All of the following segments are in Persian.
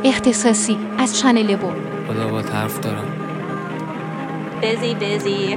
اختصاصی از چنل بور. خدا با حرف دارم. بزی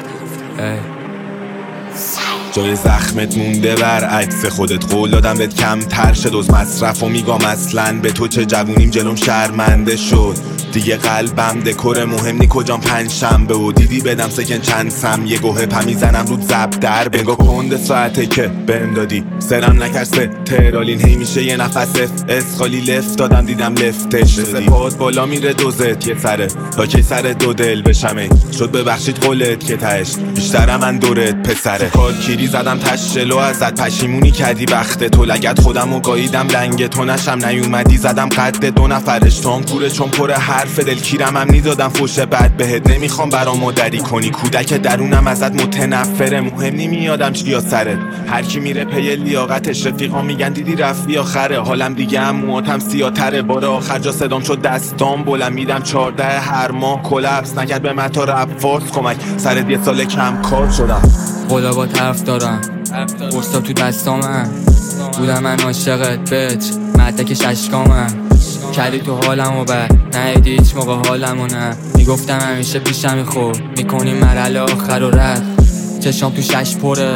جای زخمت مونده برعکس خودت، قول دادم بهت کم تر شد از مصرف و میگم اصلا به تو چه جوونیم جلوم شرمنده شد دیگه. قلبم دکور مهم نی کجام پنجشنبه و دیدی بدم سکن چند سم یه گوه پا میزنم رود زب در بنگاه کنده ساعته که بهم دادی سرم نکرسه ترالین هی میشه یه نفس اسخالی لفت دادم دیدم لفتش دادی پاد بالا میره دوزت یه سره تا کی سر دو دل بشمه شد ببخشید قولت که تهش بیشترم من دورت پسره کار کیری زدم تش جلو ازت پشیمونی کردی بخت تو لگت خودم و گاییدم لنگ تو نشم نیومدی زدم قد دو نفرش تام کوره چون پر حرف دلکیرم هم نیدادم فوش بد بهت نمیخوام برام مدری کنی کودک درونم ازت متنفره مهم نمیادم چی یا سرت هر کی میره پی لیاقتش رفیقا میگن دیدی رفتی آخره حالم دیگه هم مواتم سیاتره بار آخر جا صدام شد دستام بلند میدم 14 هر ماه کلپس نکرد به من تا رپ فارس کمک سرت یه سال کم کار شدم خدا با حرف دارم. استاد تو دستامم بودم من عاشقت بچ مدک ششکامم کردی تو حالمو بد نهیدی هیچ موقع حالمو نه میگفتم همیشه پیشم خوب میکنی مرحله آخر و رد چشام تو شش پره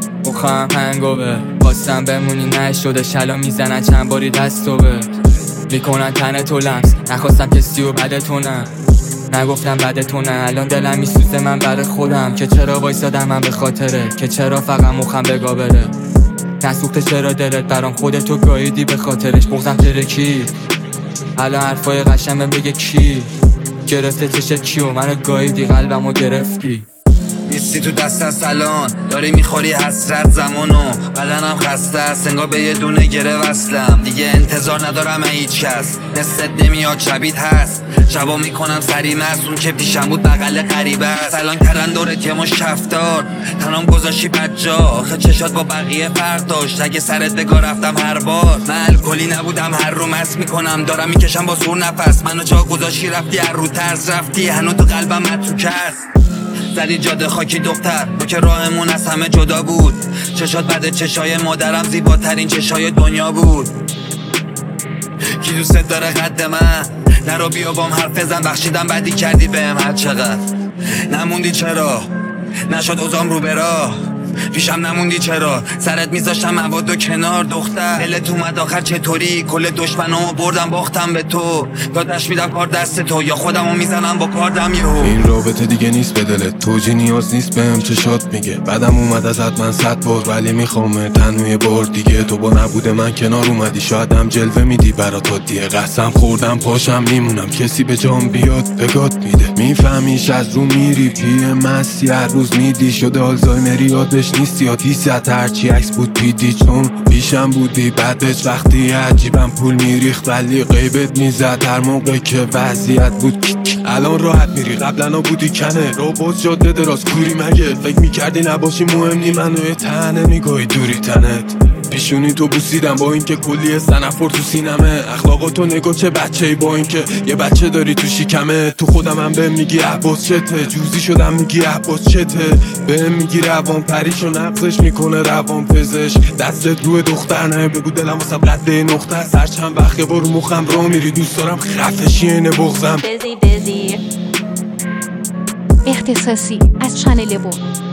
مخم هنگوه خواستم بمونی نشده شلا میزنن چند باری دستو به میکنن تن تو لمس نخواستم کسی و بده تو نه نگفتم بده تو نه الان دلم میسوزه من برای خودم که چرا وایسادم من به خاطره که چرا فقط مخم بگا بره نسوخته چرا دلت برام خودتو گاییدی به خاطرش بغزم ترکی الان حرفای قشنگم بگه کی گرفته چشت کیو منو گاییدی قلبمو گرفتی نیستی تو دست از الان داری میخوری حسرت زمانو بدنم خسته است انگار به یه دونه گره وصلم دیگه انتظار ندارم هیچ کس نست نمیاد شبیت هست شبا میکنم سری اون که پیشم بود بغل غریبه است الان کردن دورت یه مش کفتار تنام گذاشی بدجا آخه چشات با بقیه فرق داشت اگه سرت بگاه رفتم هر بار من الکلی نبودم هر رو مست میکنم دارم میکشم با زور نفس منو جا گذاشی رفتی هر رو طرز رفتی هنو تو قلبم متروکه است زدی جاده خاکی دختر با که راهمون از همه جدا بود چشات بده چشای مادرم زیباترین چشای دنیا بود کی دوست داره قد من نرو بیا بام حرف بزن بخشیدم بدی کردی بهم هر چقدر نموندی چرا نشد اوزام رو براه پیشم نموندی چرا سرت میذاشتم مواد و کنار دختر دلت اومد آخر چطوری کل دشمنامو بردم باختم به تو دادش میدم کار دست تو یا خودمو میزنم با کاردم یهو این رابطه دیگه نیست به دلت توجی نیاز نیست بهم چشات میگه بعدم اومد ازت من 100 بار ولی میخوام تنوی بار دیگه تو با نبود من کنار اومدی شایدم جلوه میدی برات عادیه قسم خوردم پاشم میمونم کسی به جام بیاد بگات میده میفهمیش از رو میری پی مسی هر روز میدی شده آلزایمری یادش نیست یا دیست هرچی عکس بود پیدی چون پیشم بودی بعدش وقتی عجیبم پول میریخت ولی غیبت میزد هر موقع که وضعیت بود الان راحت میری قبلا بودی کنه روبوت جاده دراز کوری مگه فکر میکردی نباشی مهم نی منو یه تنه میگوی دوری تنت پیشونی تو بوسیدم با اینکه کلیه سنفر تو سینمه اخلاقاتو نگاه چه بچه‌ای با اینکه یه بچه داری تو شکمه تو خودم هم بهم میگی عباس چته جوزی شدم میگی عباس چته بهم میگی روان پریشو نقضش میکنه روان پزشک دستت روی دختر نه بگو دلم واسه قد نقطه سر چند وقت یه بار مخم را میری دوست دارم خفشی اینه بغزم بزی اختصاصی از چنل بور.